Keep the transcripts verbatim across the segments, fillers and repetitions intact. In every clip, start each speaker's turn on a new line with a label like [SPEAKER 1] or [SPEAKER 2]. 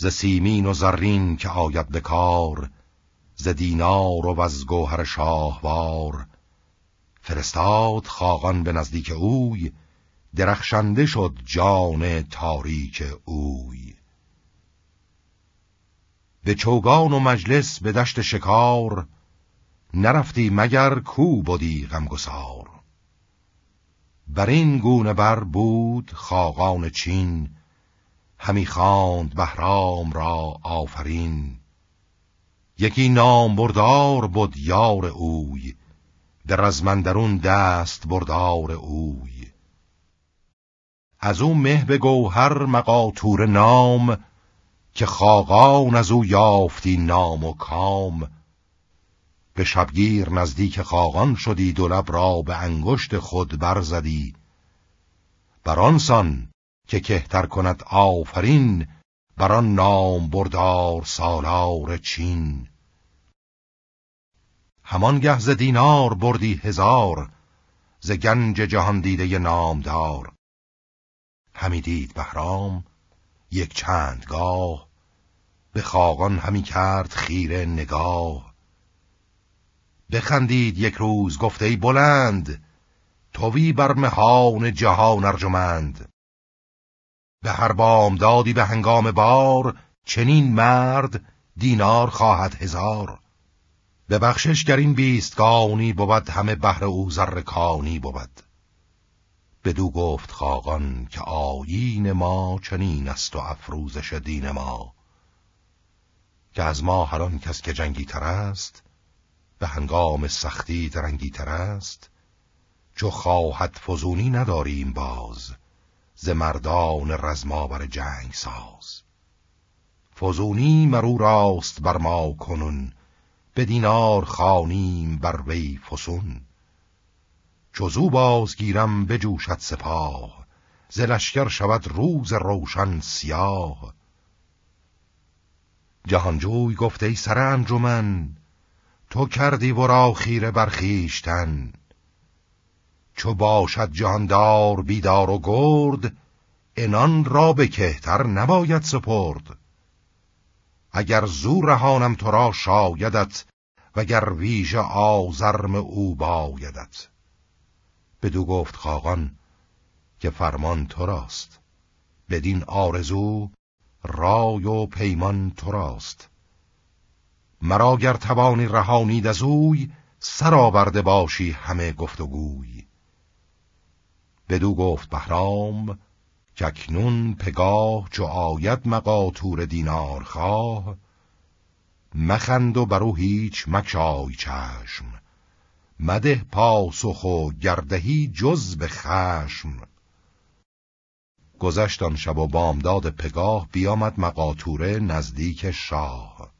[SPEAKER 1] ز سیمین و زرین که آید به کار، ز دینار و از گوهر شاهوار. فرستاد خاقان به نزدیک اوی، درخشنده شد جان تاریک اوی. به چوگان و مجلس به دشت شکار، نرفتی مگر کو بودی غمگسار. بر این گونه بر بود خاقان چین، همی خواند بهرام را آفرین. یکی نام بردار بود یار اوی، به رزمندرون دست بردار اوی. از او مه به گوهر مقاطور نام، که خاقان از او یافتی نام و کام. به شبگیر نزدیک خاقان شدی، دو لب را به انگشت خود برزدی. برانسان که کهتر کند آفرین، بران نام بردار سالار چین. همان گه ز دینار بردی هزار، ز گنج جهان دیده نامدار. همی دید بهرام یک چند گاه، به خاقان همی کرد خیره نگاه. بخندید یک روز گفته ای بلند، توی بر مهان جهان ارجمند. به هر بامدادی به هنگام بار، چنین مرد دینار خواهد هزار. به بخشش گر این بیستگانی بود، همه بهر او زر کانی بود. بدو گفت خاقان که آیین ما چنین است و افروزش دین ما. که از ما هر آن کس که جنگی تر است، به هنگام سختی درنگی تر است. چو خواهد فزونی نداریم باز، ز مردان رزماور جنگ ساز. فزونی مرو راست بر ما کنون، به دینار خوانیم بر وی فسون. چو زو باز گیرم بجوشد سپاه، ز لشکر شود روز روشن سیاه. جهانجوی گفت ای سر انجمن، تو کردی ورا خیره بر خویشتن. چو باشد جهاندار بیدار و گرد، انان را به کهتر نباید سپرد. اگر زو رهانم تو را شایدت، وگر ویژه آزرم او بایدت. بدو گفت خاقان که فرمان تو راست، بدین آرزو رای و پیمان تو راست. مرا گر توانی رهانید از اوی، سرآورده باشی همه گفتگوی. بدو گفت بهرام که اکنون پگاه، چو آید مقاطور دینار خواه. مخند و برو هیچ مگشای چشم، مده پاسخ و گردهی جز به خشم. گذشت آن شب و بامداد پگاه، بیامد مقاطوره نزدیک شاه.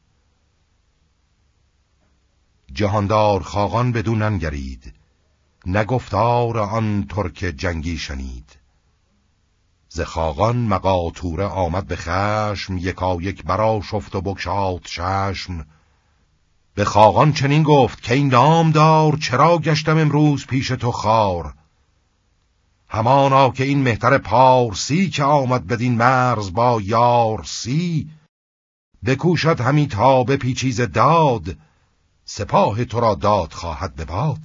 [SPEAKER 1] جهاندار خاقان بدو ننگرید، نگفتار آن ترک جنگی شنید. ز خاقان مقاطوره آمد به خشم، یکا یک برا شفت و بگشاد چشم. به خاقان چنین گفت که این نامدار، چرا گشتم امروز پیش تو خوار. همانا که این مهتر پارسی، که آمد بدین مرز با یارسی. بکوشد همی تا به پیچیز داد، سپاه تو را داد خواهد به باد.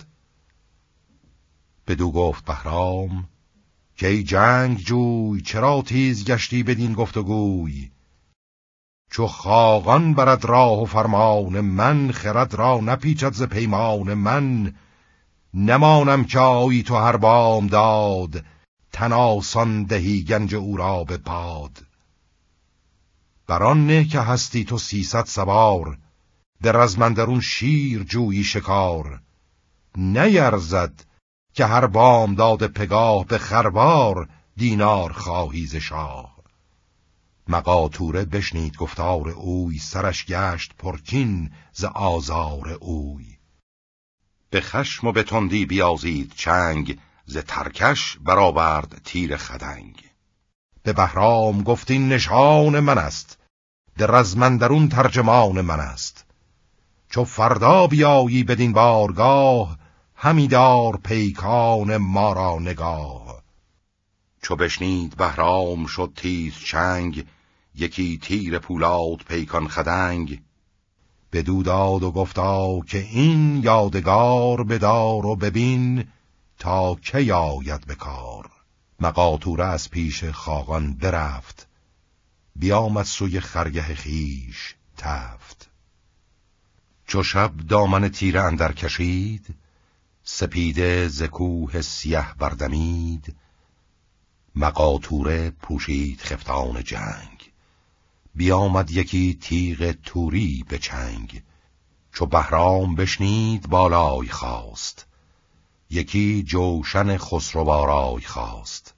[SPEAKER 1] بدو گفت بهرام که ای جنگ جوی، چرا تیز گشتی بدین گفتگوی. چو خاقان برد راه و فرمان من، خرد را نپیچد ز پیمان من. نمانم که آیی تو هر بامداد، تن آسان دهی گنج او را به باد. بران نه که هستی تو سیصد سوار، به رزمندرون شیر جویی شکار. نیرزد که هر بامداد پگاه، به خروار دینار خواهی ز شاه. مقاطوره بشنید گفتار اوی، سرش گشت پرکین ز آزار اوی. به خشم و به تندی بیازید چنگ، ز ترکش برآورد تیر خدنگ. به بهرام گفت این نشان من است، در رزمندرون ترجمان من است. چو فردا بیایی بدین بارگاه، همی دار پیکان ما را نگاه. چو بشنید بهرام شد تیز چنگ، یکی تیر پولاد پیکان خدنگ، بدو داد و گفتا که این یادگار بدار و ببین تا کی آید به کار. مقاطوره از پیش خاقان برفت، بیامد سوی خرگه خیش تفت. چو شب دامن تیره اندر کشید، سپیده ز کوه سیه بردمید. مقاطوره پوشید خفتان جنگ، بیامد یکی تیغ توری به چنگ. چو بهرام بشنید بالای خواست، یکی جوشن خسروآرای خواست.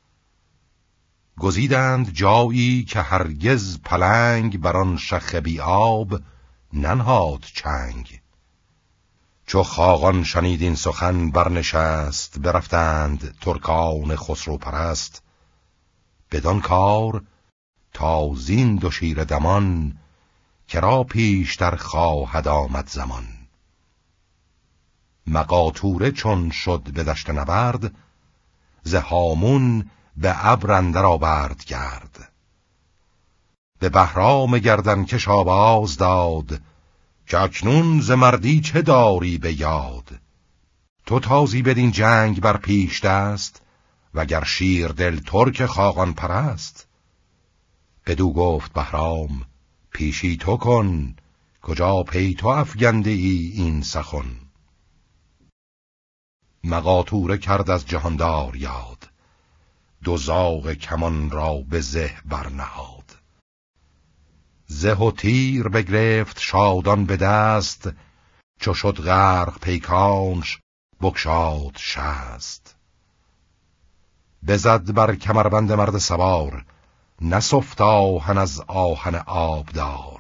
[SPEAKER 1] گزیدند جایی که هرگز پلنگ، بران شخ بی آب ننهاد چنگ. چو خاقان شنید این سخن برنشست، برفتند ترکان خسرو پرست. بدان کار تا زین دو شیر دمان، کرا پیشتر خواهد آمد زمان. مقاطوره چون شد به دشت نبرد، ز هامون به ابر اندر آورد گرد. به بهرام گردنکش آواز داد، که اکنون ز مردی چه داری به یاد. تو تازی بدین جنگ بر پیش دست، وگر شیر دل ترک خاقان پرست. بدو گفت بهرام پیشی تو کن، کجا پی تو افگنده ای این سخن. مقاطوره کرد از جهاندار یاد، دو زاغ کمان را به زه برنهاد. زه و تیر بگرفت شادان به دست، چو شد غرق پیکانش بگشاد شست. بزد بر کمربند مرد سوار، نسفت آهن از آهن آبدار.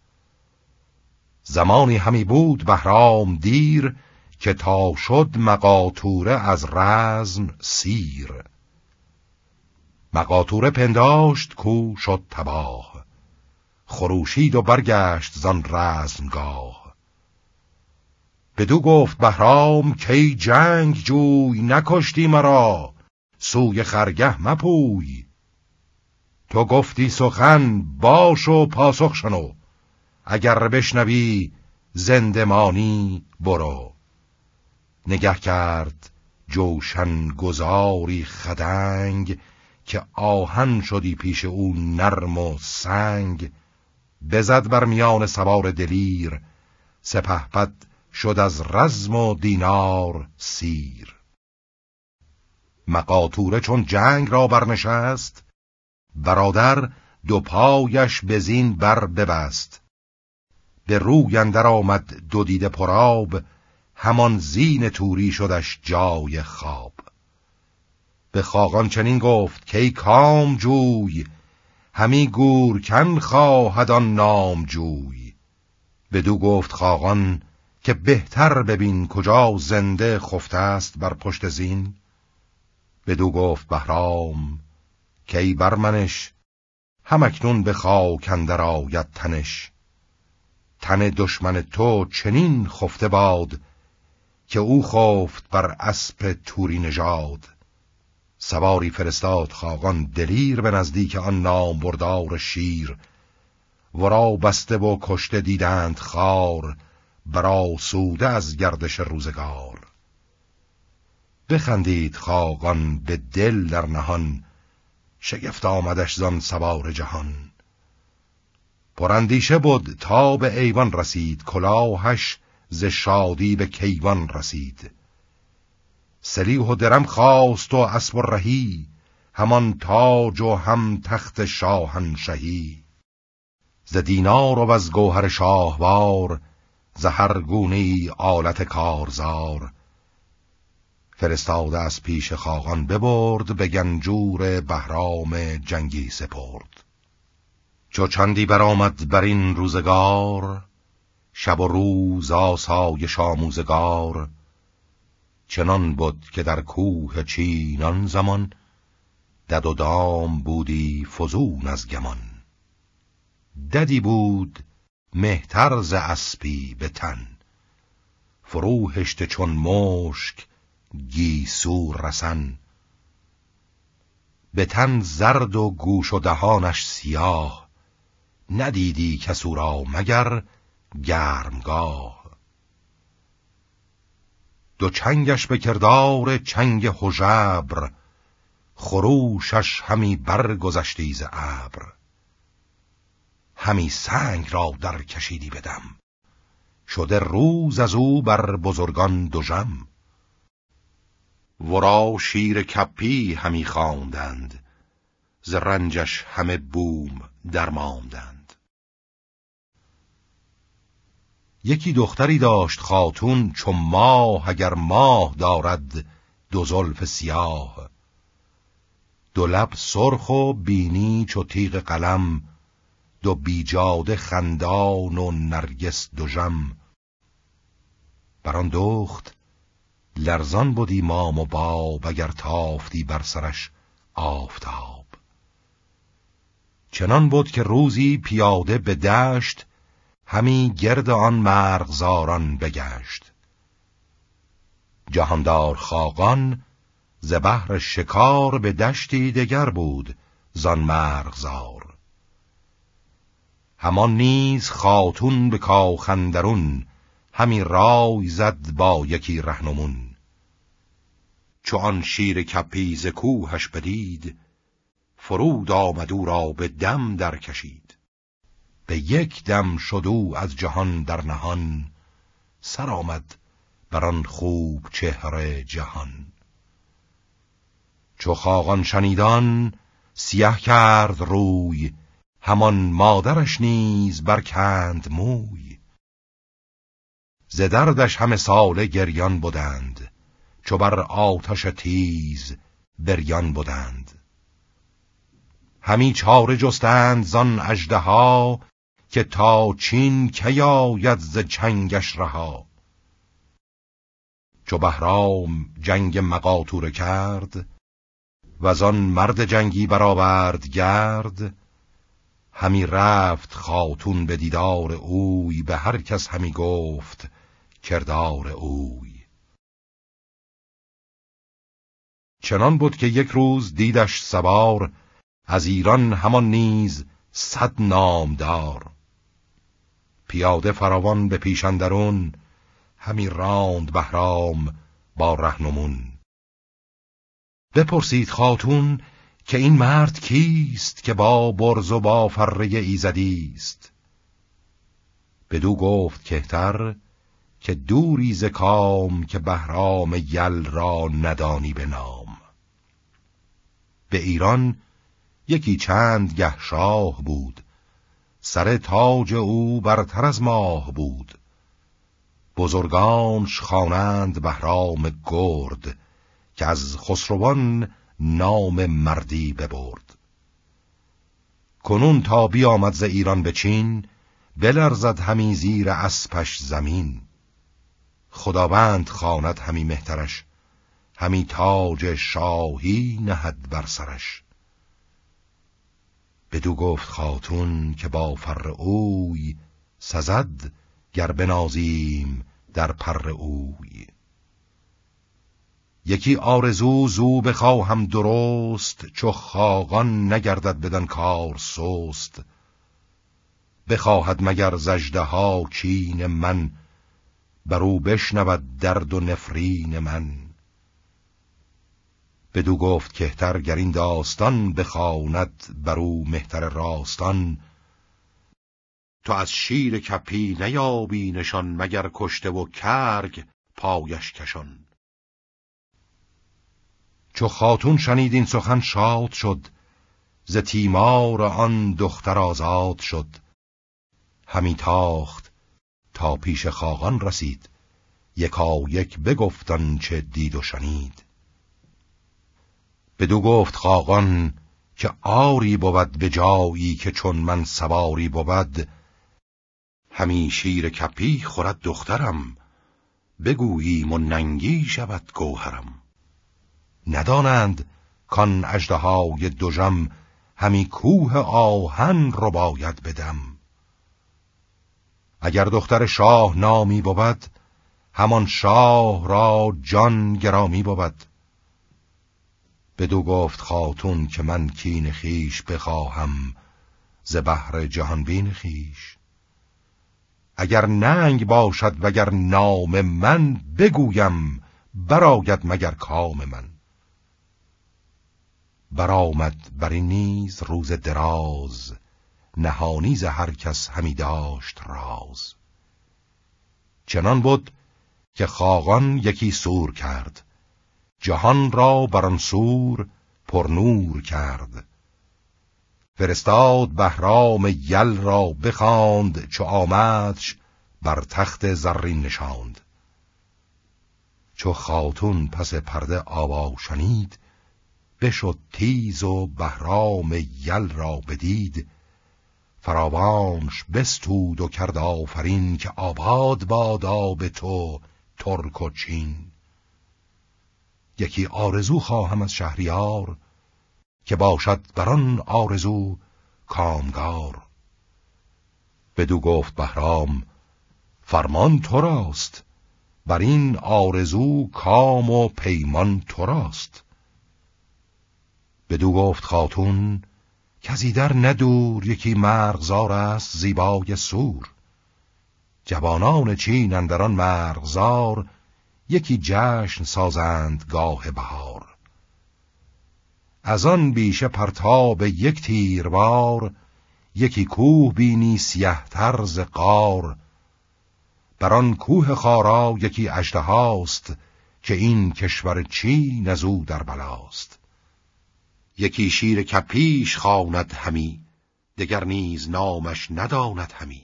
[SPEAKER 1] زمانی همی بود بهرام دیر، که تا شد مقاطوره از رزم سیر. مقاطوره پنداشت کو شد تباه، خروشید و برگشت زان رزمگاه. بدو گفت بهرام کی جنگ جوی، نکشتی مرا سوی خرگه مپوی. تو گفتی سخن باش و پاسخ شنو، اگر بشنوی زندمانی برو. نگه کرد جوشن گذاری خدنگ، که آهن شدی پیش او نرم و سنگ. بزد بر میان سوار دلیر، سپهبد شد از رزم و دینار سیر. مقاطوره چون جنگ را برنشست، برادر دو پایش به زین بر ببست. به روی اندر آمد دو دیده پرآب، همان زین توری شدش جای خواب. به خاقان چنین گفت که کام جوی، همی گورکن خواهد آن نام جوی. بدو گفت خاقان که بهتر ببین، کجا زنده خفته است بر پشت زین. بدو گفت بهرام که ای برمنش، هم اکنون به خاک اندر آید تنش. تن دشمن تو چنین خفته باد، که او خفت بر اسپ توری نژاد. سواری فرستاد خاقان دلیر، به نزدیک آن نام بردار شیر. ورا بسته و کشته دیدند خار، برا سوده از گردش روزگار. بخندید خاقان به دل در نهان، شگفت آمدش زان سوار جهان. پراندیشه بود تا به ایوان رسید، کلاهش ز شادی به کیوان رسید. سلیح و درم خواست و اسب و رهی، همان تاج و هم تخت شاهنشهی. ز دینار و از گوهر شاهوار، ز هر گونه آلت کارزار. فرستاده از پیش خاقان ببرد، به گنجور بهرام جنگی سپرد. چو چندی برآمد بر این روزگار، شب و روز آسایش آموزگار. چنان بود که در کوه چینان زمان، دد و دام بودی فزون از گمان. ددی بود مهتر ز اسپی به تن، فروهشته چون مشک گیسو رسن. به تن زرد و گوش و دهانش سیاه، ندیدی کسو را مگر گرمگاه. دو چنگش به کردار چنگ هژبر، خروشش همی برگذشتی ز ابر. همی سنگ را در کشیدی بدم، شده روز از او بر بزرگان دژم. ورا شیر کپی همی خواندند، ز رنجش همه بوم درماندند. یکی دختری داشت خاتون، چو ماه اگر ماه دارد دو زلف سیاه. دو لب سرخ و بینی چو تیغ قلم، دو بیجاده خندان و نرگس دژم. بران دخت لرزان بودی مام و باب، اگر تافتی بر سرش آفتاب. چنان بود که روزی پیاده به دشت، همی گرد آن مرغزاران بگشت. جهاندار خاقان ز بهر شکار، به دشتی دگر بود زان مرغزار. همان نیز خاتون به کاخ اندرون، همی رای زد با یکی رهنمون. چو آن شیر کپی ز کوهش بدید، فرود آمد او را به دم در کشید. به یک دم شد او از جهان در نهان، سر آمد بران خوب چهره جهان. چو خاقان شنیدان سیه کرد روی، همان مادرش نیز برکند موی. ز دردش همه ساله گریان بودند، چو بر آتش تیز بریان بودند. همی چاره جستند زان اژدها، که تا چین کی آید ز چنگش رها. چو بهرام جنگ مقاطوره کرد، وزان مرد جنگی برآورد گرد. همی رفت خاتون به دیدار اوی، به هر کس همی گفت کردار اوی. چنان بود که یک روز دیدش سوار، از ایران همان نیز صد نامدار. پیاده فراوان به پیش اندرون، همی راند بهرام با رهنمون. بپرسید خاتون که این مرد کیست، که با برز و با فره ایزدیست. بدو گفت کهتر که دوری ز کام، که بهرام یل را ندانی به نام. به ایران یکی چند گه شاه بود، سر تاج او برتر از ماه بود. بزرگانش خوانند بهرام گرد، که از خسروان نام مردی ببرد. کنون تا بیامد ز ایران به چین، بلرزد همی زیر اسپش زمین. خداوند خواند همی مهترش، همی تاج شاهی نهد بر سرش. بدو گفت خاتون که با فر اوی، سزد گر بنازیم در پر اوی. یکی آرزو زو بخواهم درست، چو خاقان نگردد بدان کار سست. بخواهد مگر ز اژدها کین من، برو بشنود درد و نفرین من. بدو گفت کهتر گر این داستان، بخواند برو مهتر راستان. تو از شیر کپی نیابی نشان، مگر کشته و کرگ پایش کشان. چو خاتون شنید این سخن شاد شد، ز تیمار آن دختر آزاد شد. همی تاخت تا پیش خاقان رسید، یکا یک بگفت آنچه دید و شنید. بدو گفت خاقان که آری بود به جایی، که چون من سواری بود. همی شیر کپی خورد دخترم، بگوییم و ننگی شود گوهرم. ندانند کان اژدهای دژم، همی کوه آهن رباید بدم. اگر دختر شاه نامی بود، همان شاه را جان گرامی بود. بدو گفت خاتون که من کین خیش بخواهم، ز بحر جهانبین خویش. اگر ننگ باشد وگر نام من، بگویم برآید مگر کام من. برآمد بر این نیز روز دراز، نهانی ز هر کس همی داشت راز. چنان بود که خاقان یکی سور کرد، جهان را بر آن سور پر نور کرد. فرستاد بهرام یل را بخواند، چو آمدش بر تخت زرین نشاند. چو خاتون پس پرده آوا شنید، بشد تیز و بهرام یل را بدید. فراوانش بستود و کرد آفرین، که آباد بادا به تو ترک و چین. یکی آرزو خواهم از شهریار، که باشد بران آرزو کامگار. بدو گفت بهرام فرمان تو راست، بر این آرزو کام و پیمان تو راست. بدو گفت خاتون کزی در ندور، یکی مرغزار است زیبای سور. جوانان چین اندران مرغزار، یکی جشن سازند گاه بهار. از آن بیشه پرتاب یک تیربار، یکی کوه بینی سیه تر ز قار. بر آن کوه خارا یکی اژدهاست، که این کشور چین از او در بلاست. یکی شیر کپیش خواند همی، دگر نیز نامش نداند همی.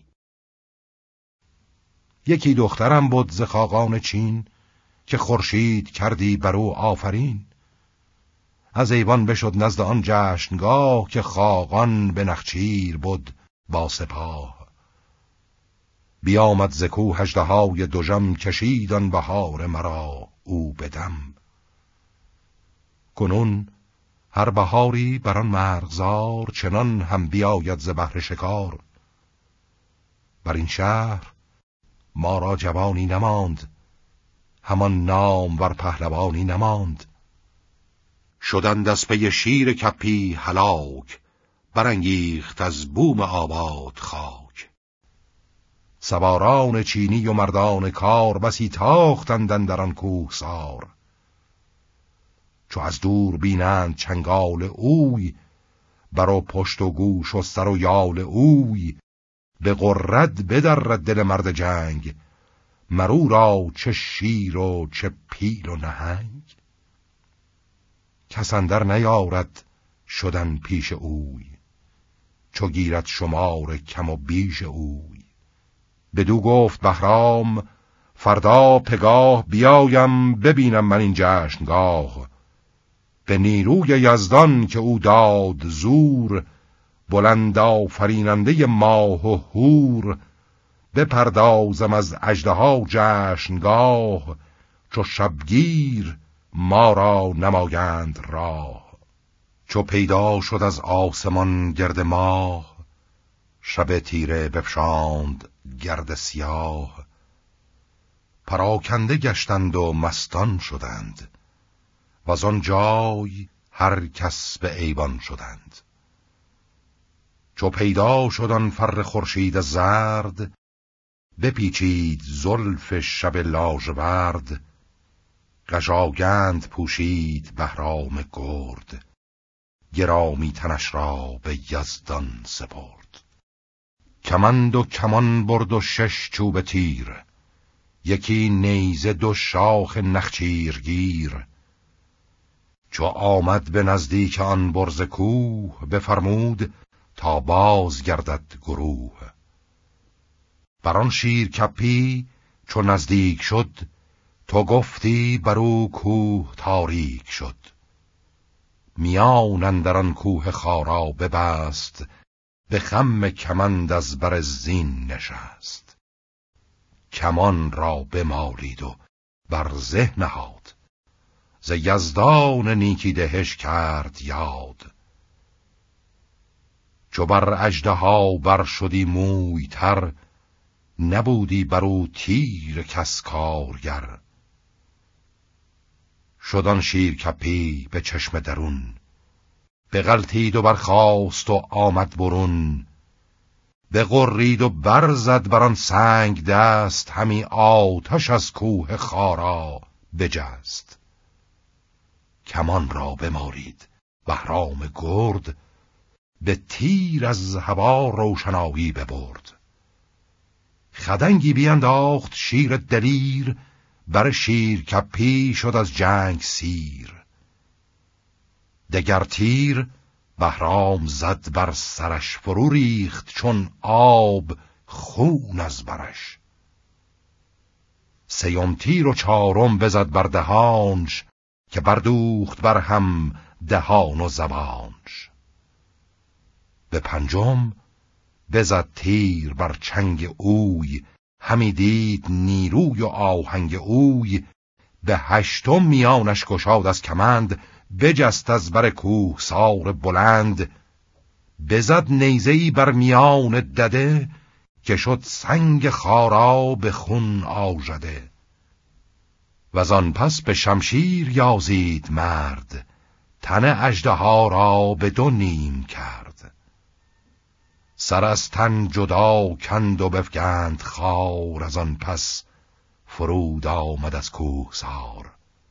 [SPEAKER 1] یکی دخترم بود ز خاقان چین، که خورشید کردی بر او آفرین. از ایوان بشد نزد آن جشنگاه، که خاقان به نخچیر بود با سپاه. بیامد ز کوه اژدهای دژم، کشید آن بهار مرا او بدم. کنون هر بهاری بر آن مرغزار، چنان هم بیاید ز بهر شکار. بر این شهر ما را جوانی نماند، همان نام ور پهلوانی نماند. شدند از پی شیر کپی هلاک، برانگیخت از بوم آباد خاک. سواران چینی و مردان کار، بسی تاختند اندر آن کوهسار. چو از دور بینند چنگال اوی، بر و پشت و گوش و سر و یال اوی. به غرد بدرد دل مرد جنگ، مرو را چه شیر و چه پیل و نهنگ. کس اندر نیارد شدن پیش اوی، چو گیرد شمار کم و بیش اوی. بدو گفت بهرام فردا پگاه، بیایم ببینم من این جشنگاه. به نیروی یزدان که او داد زور، بلند آفریننده ماه و هور. بپردازم از اژدها جشنگاه، چو شبگیر ما را نمایند راه. چو پیدا شد از آسمان گرد ماه، شب تیره بفشاند گرد سیاه. پراکنده گشتند و مستان شدند، و آن جای هر کس به ایوان شدند. چو پیدا شد آن فر خورشید زرد، بپیچید زلف شب لاژورد. قژاگند پوشید بهرام گرد، گرامی تنش را به یزدان سپرد. کمند و کمان برد و شش چوب تیر، یکی نیزه دو شاخ نخچیرگیر. چو آمد به نزدیک آن برز کوه، بفرمود تا باز گردد گروه. بران شیر کپی چو نزدیک شد، تو گفتی برو کوه تاریک شد. میان اندران کوه خارا ببست، به خم کمند از بر زین نشست. کمان را بمالید و بر زه نهاد، ز یزدان نیکی دهش کرد یاد. چو بر اژدها بر شدی موی تر، نبودی برو تیر کس کارگر. شدان شیر کپی به چشم درون، بغلتید و برخاست و آمد برون. بغرید و برزد بران سنگ دست، همی آتش از کوه خارا بجست. کمان را بمارید بهرام گرد، به تیر از هوا روشنایی ببرد. خدنگی بینداخت شیر دلیر، بر شیر کپی شد از جنگ سیر. دگر تیر بهرام زد بر سرش، فرو ریخت چون آب خون از برش. سیوم تیر و چارم بزد بر دهانش، که بردوخت بر هم دهان و زبانش. به پنجم بزد تیر بر چنگ اوی، همی دید نیروی و آهنگ اوی. به هشتم میانش گشاد از کمند، بجست از بر کوه سار بلند. بزد نیزه‌ای بر میان دده، که شد سنگ خارا به خون آژده. وزان پس به شمشیر یازید مرد، تن اژدها را به دو نیم کرد. سر از تن جدا کند و بفگند خار، از آن پس فرود آمد از کوه سار.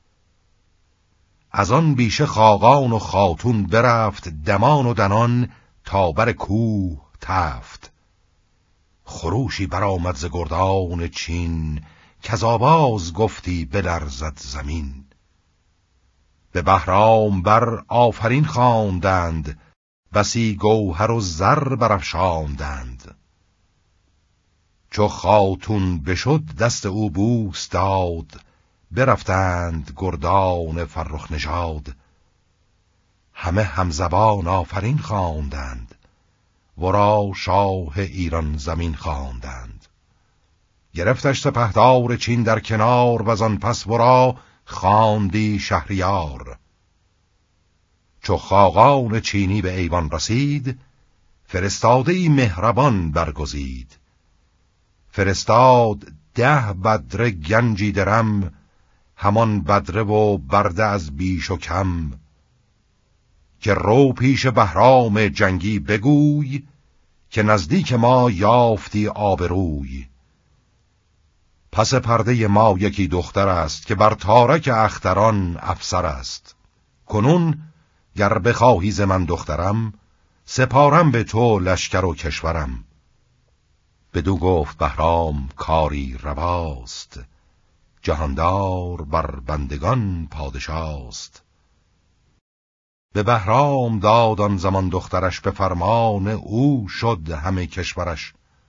[SPEAKER 1] از آن بیشه خاقان و خاتون برفت، دمان و دنان تا بر کوه تفت. خروشی برآمد ز گردان چین، کز آواز گفتی بلرزد زمین. به بهرام بر آفرین خواندند، بسی گوهر و زر برافشاندند. چو خاتون بشد دست او بوس داد، برفتند گردان فرخ نژاد. همه همزبان آفرین خواندند، ورا شاه ایران زمین خواندند. گرفتش سپهدار چین در کنار، وزان پس ورا خواندی شهریار. چو خاقان چینی به ایوان رسید، فرستاده‌ای مهربان برگزید. فرستاد ده بدره گنجی درم، همان بدره و برده از بیش و کم. که رو پیش بهرام جنگی بگوی، که نزدیک ما یافتی آبروی. پس پرده ما یکی دختر است، که بر تارک اختران افسر است. کنون گر بخواهی ز من دخترم، سپارم به تو لشکر و کشورم. بدو گفت بهرام کاری رواست، جهاندار بر بندگان پادشاست. به بهرام داد آن زمان دخترش، به فرمان او شد همه کشورش.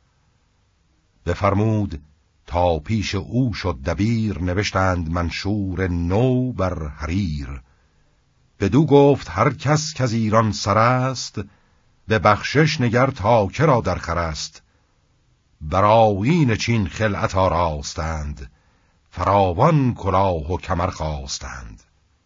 [SPEAKER 1] بفرمود تا پیش او شد دبیر، نوشتند منشور نو بر حریر. بدو گفت هر کس که از ایران سر است، به بخشش نگر تا که را در خور است. برآیین چین خلعت آراستند، فراوان کلاه و کمر خواستند.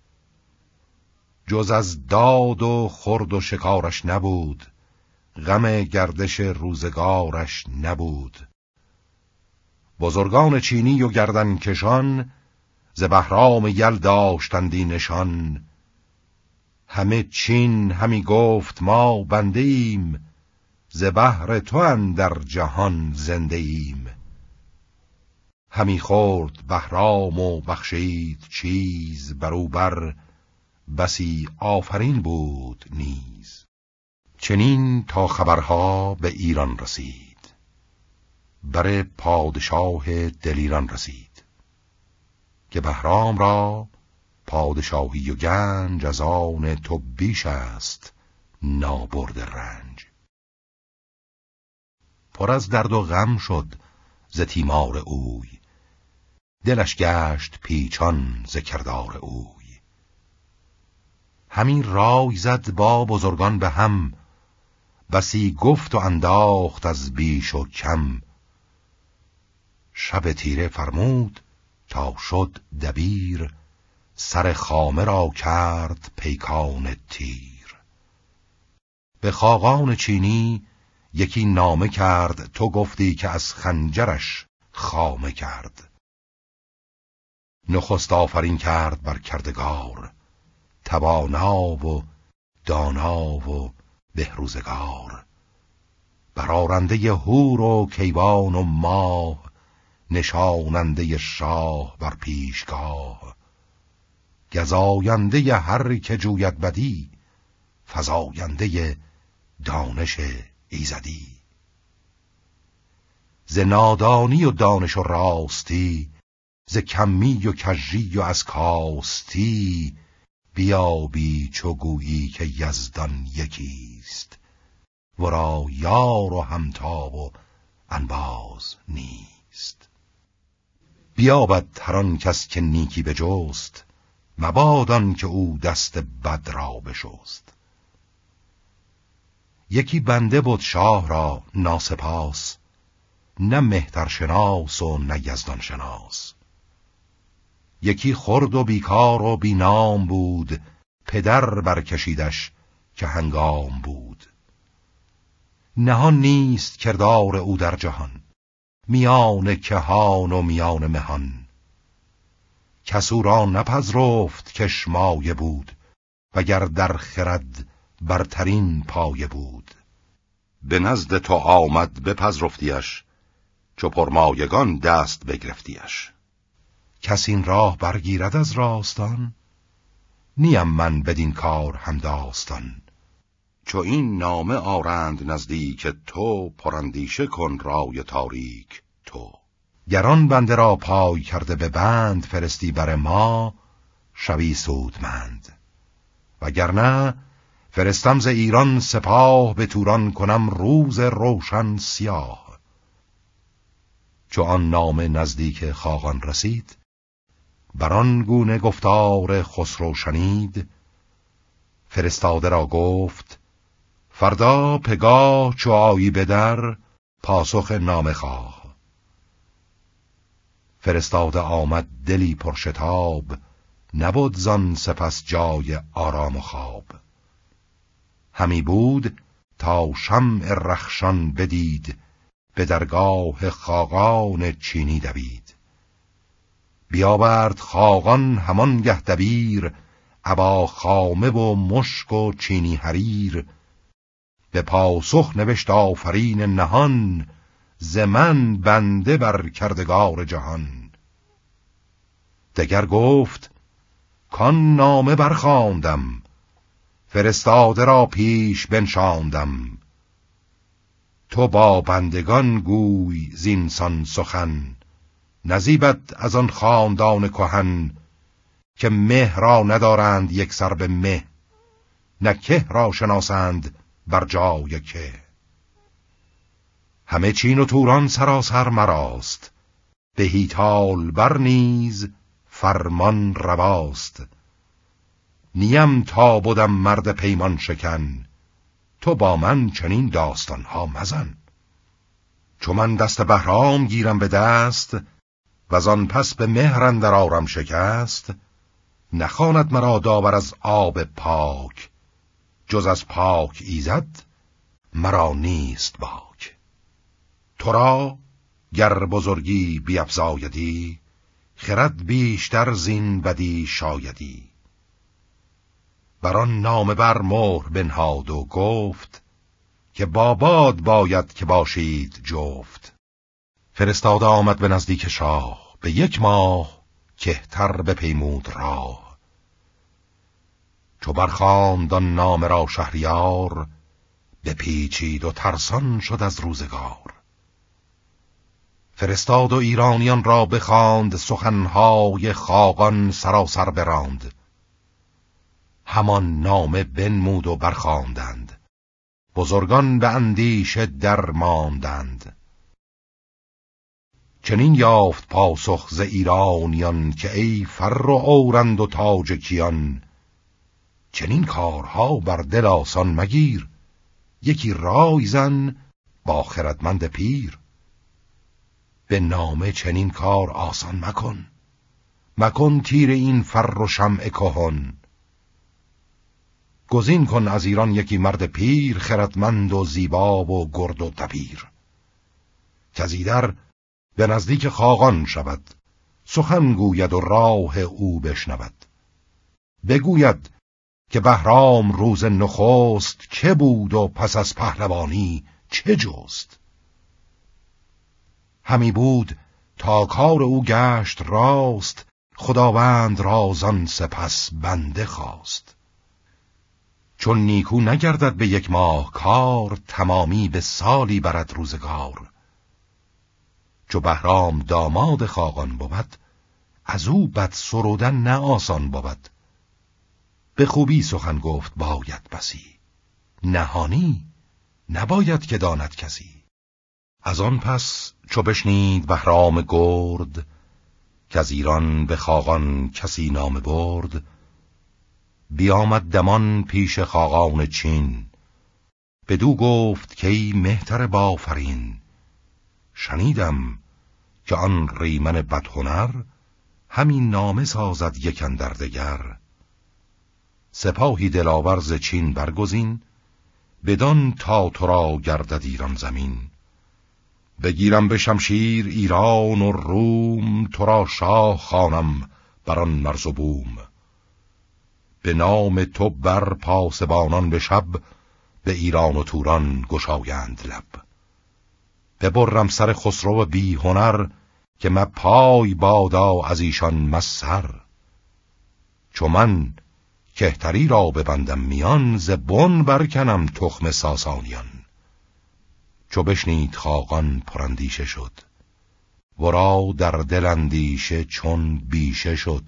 [SPEAKER 1] جز از داد و خورد و شکارش نبود، غم گردش روزگارش نبود. بزرگان چینی و گردن کشان، ز بهرام یل داشتندی نشان. همه چین همی گفت ما بنده ایم، ز بهر تو اندر جهان زنده ایم. همی خورد بهرام و بخشید چیز، برو بر بسی آفرین بود نیز. چنین تا خبرها به ایران رسید، بر پادشاه دلیران رسید. که بهرام را پادشاهی و گنج، از آن تو بیش است نابرد رنج. پر از درد و غم شد ز تیمار اوی، دلش گشت پیچان ز کردار اوی. همین رای زد با بزرگان به هم، بسی گفت و انداخت از بیش و کم. شب تیره فرمود تا شد دبیر، سر خامه را کرد پیکان تیر. به خاقان چینی یکی نامه کرد، تو گفتی که از خنجرش خامه کرد. نخست آفرین کرد بر کردگار، توانا و دانا و بهروزگار. برارنده هور و کیوان و ماه، نشاننده شاه بر پیشگاه. گزاینده هر که جوید بدی، فزاینده دانش ایزدی. ز نادانی و دانش و راستی، ز کمی و کژی و از کاستی، بیابی چو گویی که یزدان یکیست، ورا یار و همتا و انباز نیست. بیابد هر آن کس که نیکی بجست، مباد آن که او دست بد را بشست. یکی بنده بود شاه را ناسپاس، نه مهتر شناس و نه یزدان شناس. یکی خرد و بیکار و بینام بود، پدر برکشیدش که هنگام بود. نهان نیست کردار او در جهان، میان کهان و میان مهان. کس او را نپذرفت کش مایه بود، وگر در خرد برترین پایه بود. به نزد تو آمد بپذرفتیش، چو پرمایگان دست بگرفتیش. کس این راه برگیرد از راستان، نیم من بدین کار هم داستان. چو این نامه آرند نزدیک تو، پراندیشه کن رای تاریک تو. گران بنده را پای کرده به بند، فرستی بر ما شوی سودمند. وگرنه فرستم ز ایران سپاه، به توران کنم روز روشن سیاه. چو آن نامه نزدیک خاقان رسید، بران گونه گفتار خسرو شنید. فرستاده را گفت فردا پگاه، چو آیی به در پاسخ نامه خواه. فرستاده آمد دلی پرشتاب، نبود زان سپس جای آرام و خواب. همی بود تا شمع رخشان بدید، به درگاه خاقان چینی دوید. بیاورد خاقان همان گه دبیر، ابا خامه و مشک و چینی حریر. به پاسخ نوشت آفرین نهان، ز من بنده بر کردگار جهان. دگر گفت کان نامه برخواندم، فرستاده را پیش بنشاندم. تو با بندگان گوی زینسان سخن، نزیبد از آن خاندان کهن. که مه را ندارند یک سر به مه، نه که را شناسند بر جای که. همه چین و توران سراسر مراست، به هیتال بر نیز فرمان رواست. نیم تا بودم مرد پیمان شکن، تو با من چنین داستانها مزن. چو من دست بهرام گیرم به دست، وزان پس به مهر اندر آرم شکست. نخواند مرا داور از آب پاک، جز از پاک ایزد مرا نیست باک. تو را گر بزرگی بیفزایدی، خرد بیشتر زین بدی شایدی. بران نامه بر مهر بنهاد و گفت، که باباد باید که باشید جفت. فرستاده آمد به نزدیک شاه، به یک ماه کهتر بپیمود راه. چو برخواند آن نامه را شهریار، بپیچید و ترسان شد از روزگار. فرستاد و ایرانیان را بخواند، سخنهای خاقان سراسر براند. همان نامه بنمود و برخواندند، بزرگان به اندیشه در ماندند. چنین یافت پاسخ ز ایرانیان، که ای فر و اورند و تاج کیان. چنین کارها بر دل آسان مگیر، یکی رای زن با خردمند پیر. به نامه چنین کار آسان مکن، مکن تیر این فر و شمع کهن. گزین کن از ایران یکی مرد پیر، خردمند و زیبا و گرد و دبیر. کزیدر به نزدیک خاقان شود، سخن گوید و راه او بشنود. بگوید که بهرام روز نخست که بود، و پس از پهلوانی چه جست؟ همی بود تا کار او گشت راست، خداوند رازان سپس بنده خواست. چون نیکو نگردد به یک ماه کار، تمامی به سالی برد روزگار. چو بهرام داماد خاقان بود، از او بد سرودن نه آسان بود. به خوبی سخن گفت باید بسی، نهانی نباید که داند کسی. از آن پس چو بشنید بهرام گرد، که از ایران به خاقان کسی نام برد. بیامد دمان پیش خاقان چین، بدو گفت که ای مهتر بافرین. شنیدم که آن ریمن بدهنر، همین نامه سازد یک اندر دگر. سپاهی دلاور ز چین برگزین، بدان تا تو را گردد ایران زمین. بگیرم به شمشیر ایران و روم، تو را شاه خوانم بر آن مرز و بوم. به نام تو بر پاسبانان به شب، به ایران و توران گشایند لب. ببرم سر خسرو بی هنر، که من پای بادا از ایشان مسر. چو من کهتری را ببندم میان، ز بن برکنم تخم ساسانیان. چو بشنید خاقان پراندیشه شد، ورا در دل اندیشه چون بیشه شد.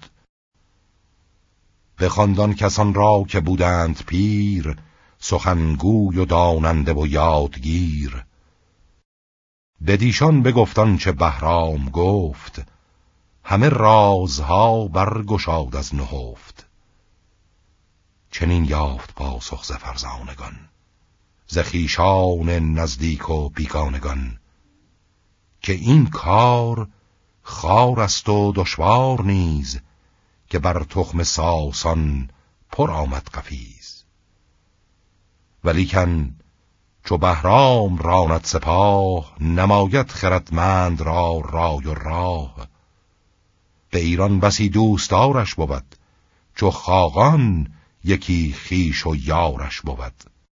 [SPEAKER 1] بخواند کسان را که بودند پیر، سخنگوی و داننده و یادگیر. بدیشان بگفتان چه بهرام گفت، همه رازها برگشاد از نهفت. چنین یافت پاسخ ز فرزانگان، ز خویشان نزدیک و بیگانگان. که این کار خوار است و دشوار نیز، که بر تخم ساسان پر آمد قفیز. ولیکن چو بهرام راند سپاه، نماید خردمند را رای و راه. به ایران بسی دوستارش بود، چو خاقان یکی خویش و یارش بود.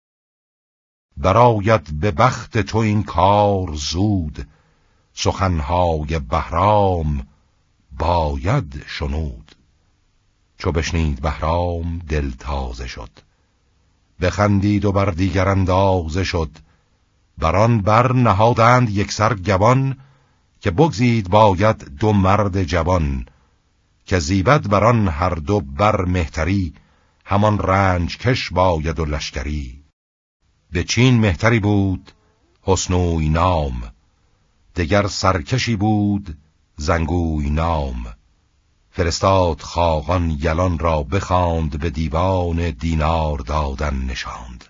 [SPEAKER 1] براید به بخت تو این کار زود، سخنهای بهرام باید شنود. چو بشنید بهرام دل تازه شد، بخندید و بر دیگر اندازه شد. بران بر نهادند یکسر گوان، که بگزید باید دو مرد جوان. که زیبد بران هر دو بر مهتری، همان رنج کش باید و لشکری. به چین مهتری بود حسنوی نام، دگر سرکشی بود زنگوی نام. فرستاد خاقان یلان را بخواند، به دیوان دینار دادن نشاند.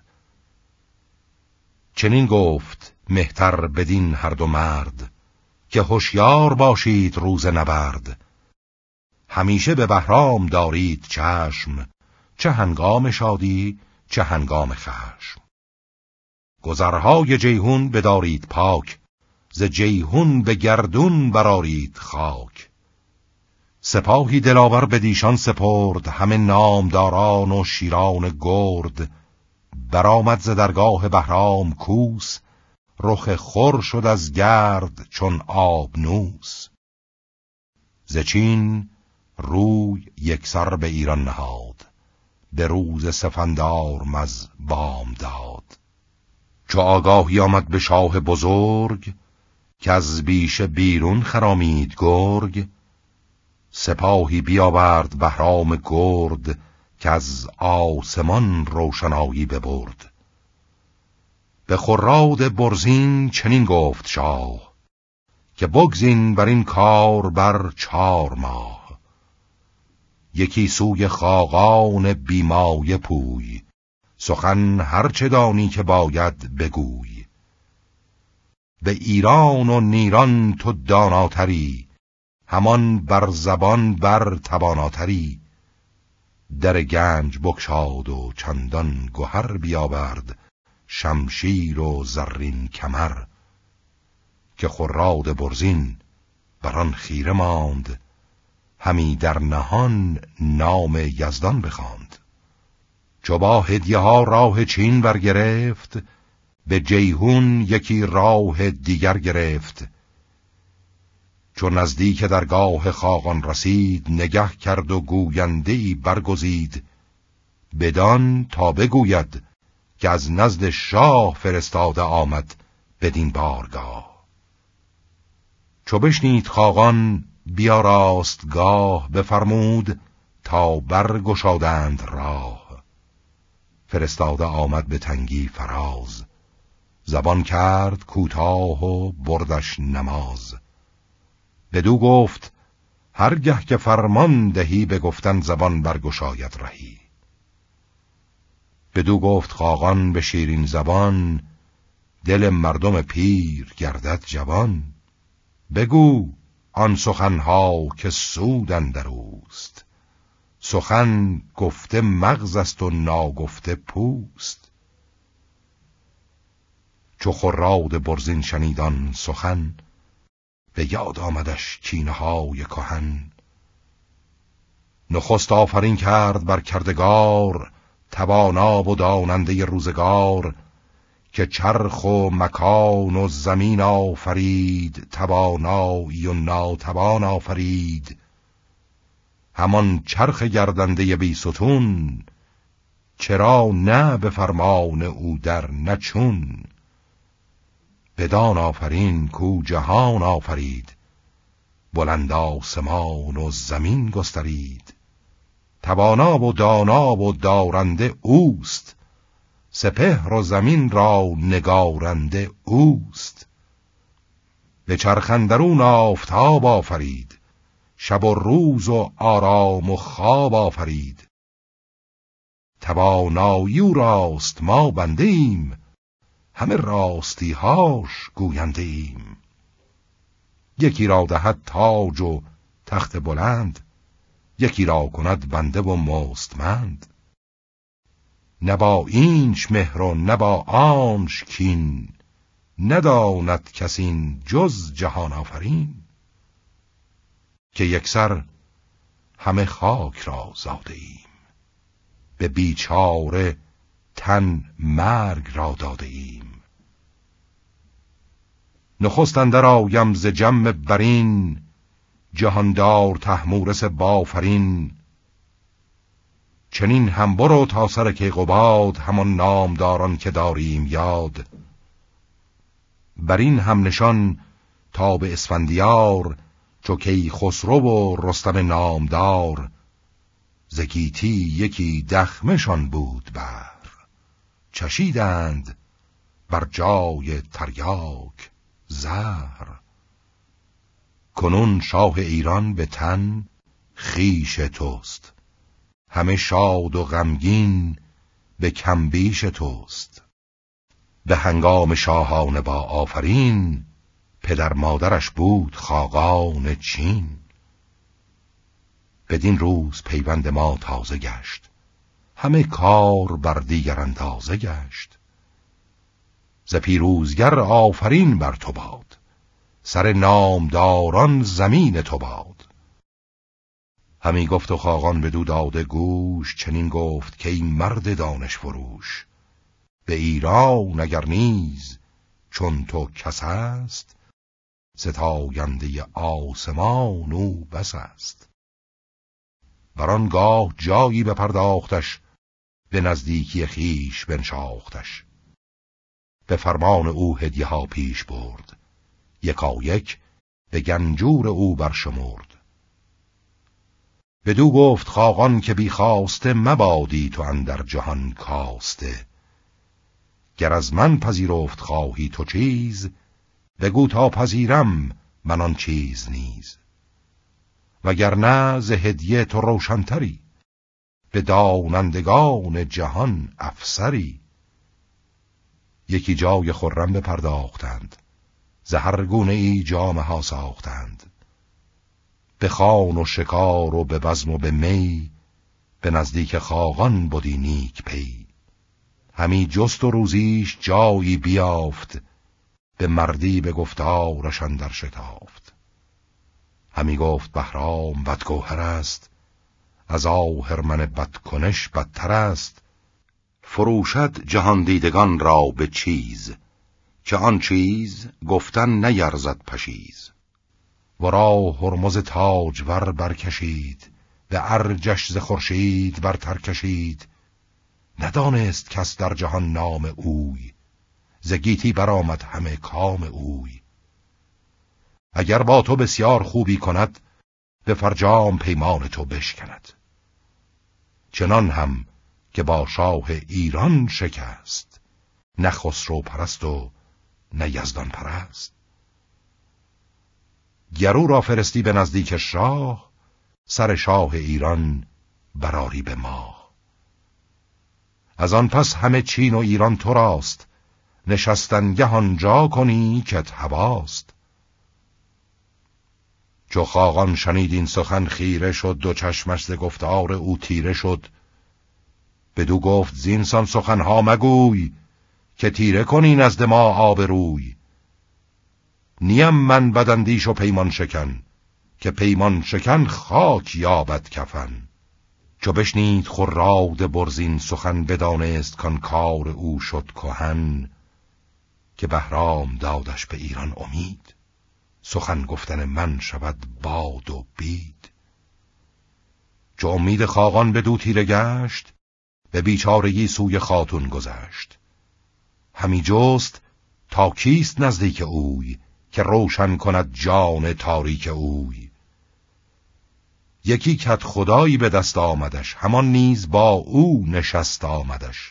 [SPEAKER 1] چنین گفت مهتر بدین هر دو مرد، که هوشیار باشید روز نبرد. همیشه به بهرام دارید چشم، چه هنگام شادی چه هنگام خشم. گذرهای جیهون بدارید پاک، ز جیهون به گردون برارید خاک. سپاهی دلاور بدیشان سپرد، همه نامداران و شیران گرد. برآمد ز درگاه بهرام کوس، رخ خور شد از گرد چون آبنوس. ز چین روی یکسر به ایران نهاد، به روز سفندار مز بام داد. چو آگاهی آمد به شاه بزرگ، که از بیشه بیرون خرامید گرگ. سپاهی بیاورد بهرام گرد، که از آسمان روشنایی ببرد. به خراد برزین چنین گفت شاه، که بگزین بر این کار بر چار ماه. یکی سوی خاقان بیمایه پوی، سخن هرچه دانی که باید بگوی. به ایران و نیران تو داناتری، همان بر زبان بر تواناتری. در گنج بگشاد و چندان گهر بیاورد، شمشیر و زرین کمر. که خراد برزین بران خیره ماند، همی در نهان نام یزدان بخواند. چو با هدیه ها راه چین برگرفت، به جیهون یکی راه دیگر گرفت. چون نزدیک درگاه خاقان رسید، نگه کرد و گوینده‌ای برگزید. بدان تا بگوید که از نزد شاه فرستاده آمد بدین بارگاه. چو بشنید خاقان بیاراست گاه، بفرمود تا برگشادند راه. فرستاده آمد به تنگی فراز، زبان کرد کوتاه و بردش نماز. بدو گفت هرگه که فرمان دهی، به گفتن زبان برگشاید رهی. بدو گفت خاقان به شیرین زبان، دل مردم پیر گردد جوان. بگو آن سخنها که سود اندر اوست، سخن گفته مغز است و ناگفته پوست. چو خراد برزین شنیدان سخن، به یاد آمدش کینه‌های کهن. نخست آفرین کرد بر کردگار، توانا و داننده روزگار. که چرخ و مکان و زمین آفرید، توانایی و ناتوان آفرید. همان چرخ گردنده بی ستون، چرا نه به فرمان او در نچون. بدان آفرین کو جهان آفرید، بلند آسمان و زمین گسترید. توانا و دانا و دارنده اوست، سپهر و زمین را نگارنده اوست. به چرخ اندرون آفتاب آفرید، شب و روز و آرام و خواب آفرید. توانایی او راست ما بنده ایم، همه راستی هاش گوینده ایم. یکی را دهد تاج و تخت بلند، یکی را کند بنده و مستمند. نه با اینش مهر و نه با آنش کین، نداند کسین جز جهان آفرین. که یکسر همه خاک را زاده ایم، به بیچاره تن مرگ را داده ایم. نخست اندر آیم ز جم برین، جهاندار طهمورث بافرین. چنین هم برو تا سر کیقباد، همان نامداران که داریم یاد. برین هم نشان تا به اسفندیار، چو کیخسرو و رستم نامدار. ز گیتی یکی دخمشان بود بر، چشیدند بر جای تریاک زهر. کنون شاه ایران به تن خویش توست، همه شاد و غمگین به کمبیش توست. به هنگام شاهانه با آفرین، پدر مادرش بود خاقان چین. بدین روز پیوند ما تازه گشت، همه کار بر دیگر اندازه گشت. ز پیروزگر آفرین بر تو باد، سر نامداران زمین تو باد. همی گفت و خاقان بدو داده گوش، چنین گفت که این مرد دانش فروش. به ایران اگر نیز چون تو کس است، ستاینده آسمان او بس است. برانگاه جایی بپرداختش، به نزدیکی خیش بنشاختش. به فرمان او هدیه ها پیش برد، یکا یک به گنجور او برشمرد. بدو گفت خاقان که بی خواسته، مبادی تو اندر جهان کاسته. گر از من پذیرفت خواهی تو چیز، بگو تا پذیرم من آن چیز نیز. وگرنه ز هدیه تو روشنتری، به دانندگان جهان افسری. یکی جای خرم بپرداختند، ز هر گونه ای جامه ها ساختند. به خوان و شکار و به بزم و به می، به نزدیک خاقان بودی نیک پی. همی جست و روزیش جایی بیافت، به مردی به گفتارش اندر شتافت. همی گفت بهرام بدگوهر است، از آهرمن بدکنش بدتر است. فروشد جهان دیدگان را به چیز، که آن چیز گفتن نیرزد پشیز. ورا هرمز تاجور برکشید، به ارجش ز خورشید برتر کشید. ندانست کس در جهان نام اوی، ز گیتی برآمد همه کام اوی. اگر با تو بسیار خوبی کند، به فرجام پیمان تو بشکند. چنان هم که با شاه ایران شکست، نه خسرو پرست و نه یزدان پرست. گرو را فرستی به نزدیک شاه، سر شاه ایران براری به ماه. از آن پس همه چین و ایران تو راست، نشستنگه آنجا کنی کت هواست. چو خاقان شنید این سخن خیره شد، دو چشمش ز گفتار او تیره شد. بدو گفت زینسان سخنها مگوی، که تیره کنی نزد ما آبروی. نیم من بداندیش و پیمان شکن، که پیمان شکن خاک یابد کفن. چو بشنید خراد برزین سخن، بدانست کان کار او شد کهن. که بهرام دادش به ایران امید، سخن گفتن من شود باد و بید. چو امید خاقان بدو تیره گشت، به بیچارگی سوی خاتون گذشت. همی جست تا کیست نزدیک اوی، که روشن کند جان تاریک اوی. یکی کت خدایی به دست آمدش، همان نیز با او نشست آمدش.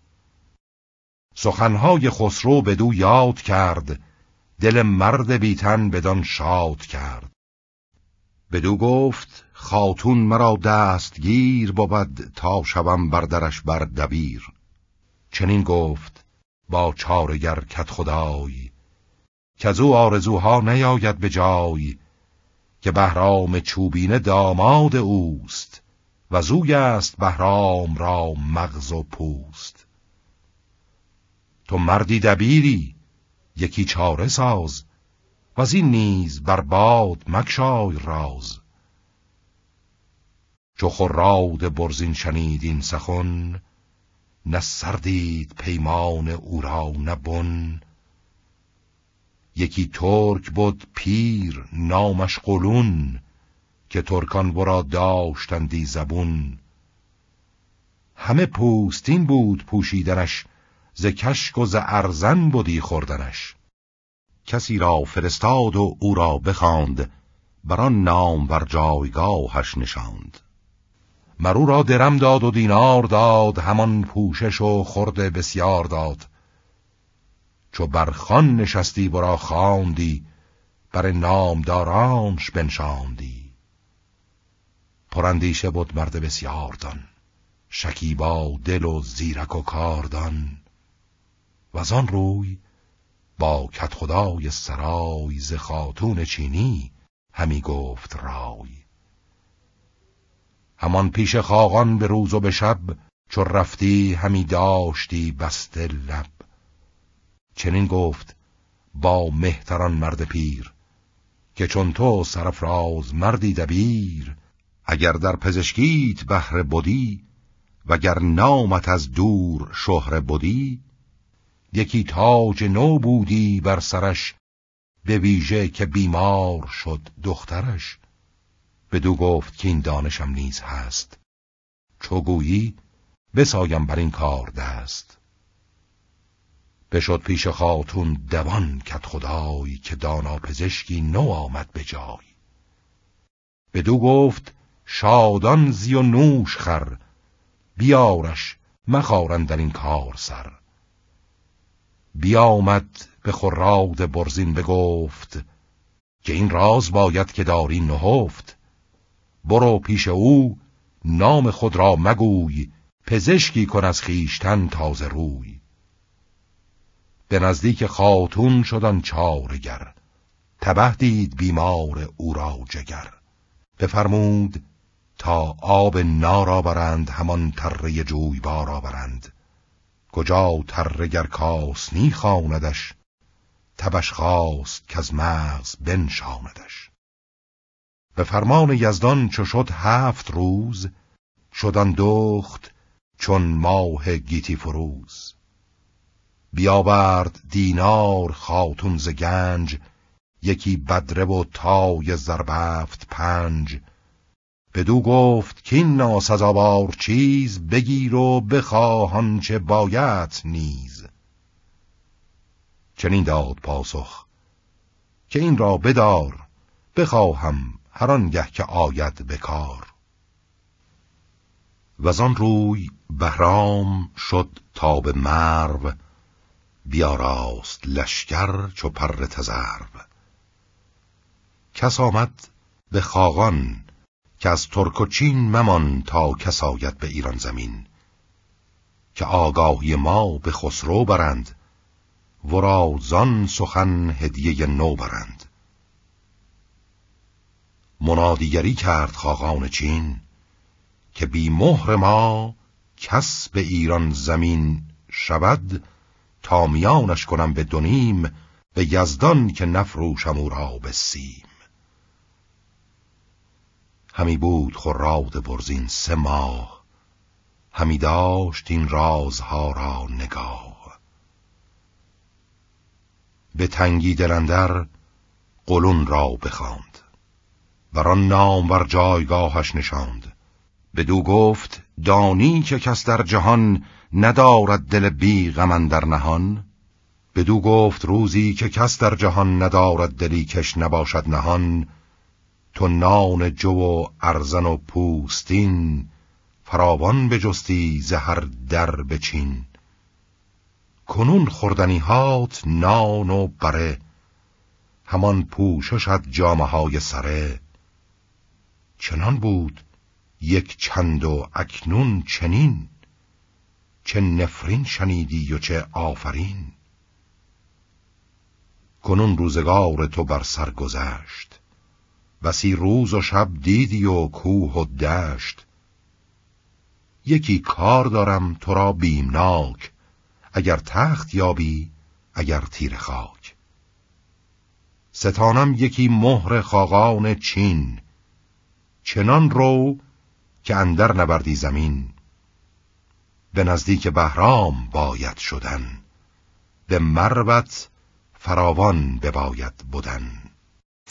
[SPEAKER 1] سخنهای خسرو بدو یاد کرد، دل مرد بیتن بدان شاد کرد. بدو گفت خاتون مرا دستگیر بود، تا شوم بر درش بر دبیر. چنین گفت با چارگر کت خدای، کزو آرزوها نیاید به جای. که بهرام چوبینه داماد اوست، و زوی است بهرام را مغز و پوست. تو مردی دبیری یکی چاره ساز، و از این نیز بر باد مگشای راز. چو خراد برزین شنید این سخن، نه سردید پیمان او را نه بن. یکی ترک بود پیر نامش قلون، که ترکان ورا داشتندی زبون. همه پوستین بود پوشیدنش، ز کشک و ز ارزن بودی خوردنش. کسی را فرستاد و او را بخواند، بران نام بر جایگاهش نشاند. مرو را درم داد و دینار داد، همان پوشش و خورد بسیار داد. چو بر خوان نشستی برا خواندی، بر نامدارانش بنشاندی. پراندیشه بود مرد بسیار دان، شکیبا دل و زیرک و کاردان. وزان روی با کدخدای سرای، ز خاتون چینی همی گفت رای. همان پیش خاقان به روز و به شب، چو رفتی همی داشتی بسته لب. چنین گفت با مهتران مرد پیر، که چون تو سرفراز مردی دبیر. اگر در پزشکیت بهره بودی، وگر نامت از دور شهره بودی. یکی تاج نو بودی بر سرش، به ویژه که بیمار شد دخترش. بدو گفت که این دانشم نیز هست، چو گویی بسایم بر این کار دست. بشد پیش خاتون دوان کت خدای، که دانا پزشکی نو آمد به جای. بدو گفت شادان زی و نوش خر، بیارش مخارن در این کار سر. بیامد به خراد برزین بگفت، که این راز باید که داری نهفت. برو پیش او نام خود را مگوی، پزشکی کن از خیشتن تازه روی. به نزدیک خاتون شدن چارگر، تبه دید بیمار او را جگر. بفرمود تا آب نار آورند، همان تره جویبار آورند. کجا تره گر کاسنی خواندش، تبش خواست که از مغز بنشاندش. به فرمان یزدان چو شد هفت روز، شدن دخت چون ماه گیتی فروز. بیاورد دینار خاتون ز گنج، یکی بدره و تای زربفت پنج. بدو گفت کین ناسزاوار چیز، بگیر و بخواه آنچه باید نیز. چنین داد پاسخ که این را بدار، بخواهم هر آنگه که آید به کار. وزان روی بهرام شد تا به مرو، بیاراست لشکر چو پر تذرو. کس آمد به خاقان که از ترک و چین ممان، تا کس آید به ایران زمین. که آگاهی ما به خسرو برند، ورا زان سخن هدیه نو برند. منادیگری کرد خاقان چین، که بی مهر ما کس به ایران زمین شود. تا میانش کنم به دونیم، به یزدان که نفروشم او را به سیم. همی بود خراد برزین سه ماه، همی داشت این رازها را نگاه. به تنگی دل اندر قلون را بخواند، بران نام ور جایگاهش نشاند. بدو گفت دانی که کس در جهان، ندارد دل بی غم اندر نهان. بدو گفت روزی که کس در جهان، ندارد دلی کش نباشد نهان. تو نان جو و ارزن و پوستین، فراوان بجستی ز هر در بچین. کنون خوردنی هات نان و بره، همان پوششت جامه های سره. چنان بود یک چند و اکنون چنین، چه نفرین شنیدی و چه آفرین. کنون روزگار تو بر سر گذشت، بسی روز و شب دیدی و کوه و دشت. یکی کار دارم تو را بیمناک، اگر تخت یابی اگر تیر خاک. ستانم یکی مهر خاقان چین، چنان رو که اندر نبردی زمین. به نزدیک بهرام باید شدن، به مروت فراوان بباید بودن.